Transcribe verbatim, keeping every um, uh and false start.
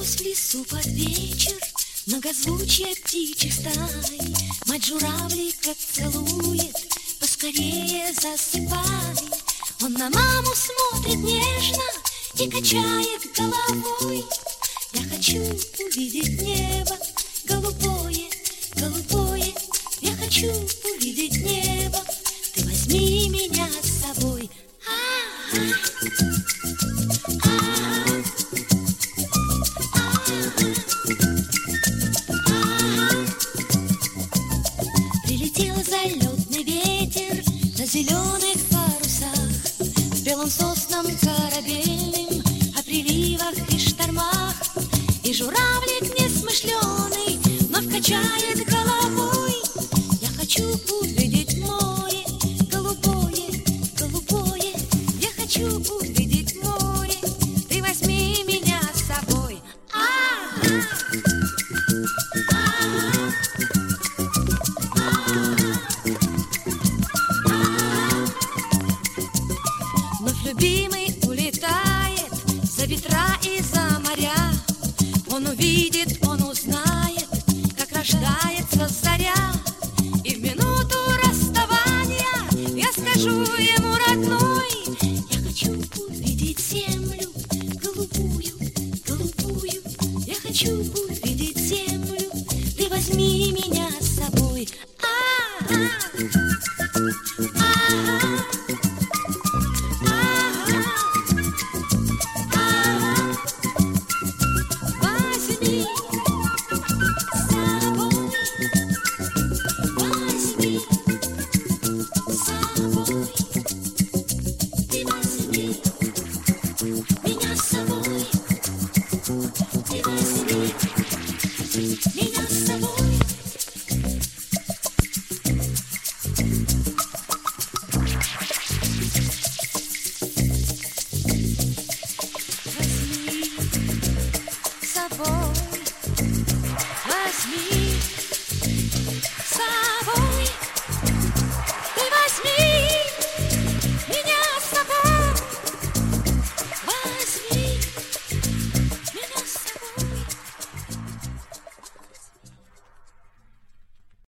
Несусь в лесу под вечер, многозвучие птичьих стай. Мать журавлика целует, поскорее засыпай. Он на маму смотрит нежно и качает головой. Я хочу увидеть небо голубое, голубое. Я хочу увидеть небо, ты возьми меня с собой. Прилетел залетный ветер на зеленых парусах, с белым соснам корабельным о приливах и штормах. И журавлик несмышленый вновь качает головой. Я хочу увидеть море голубое, голубое. Я хочу увидеть море, ты возьми меня с собой. Вновь любимый улетает за ветра и за моря. Он увидит, он узнает, как рождается заря. И в минуту расставания я скажу ему, родной, я хочу увидеть землю голубую, голубую. Я хочу увидеть землю, ты возьми меня с собой. Меня с собой, ты возьми меня с собой.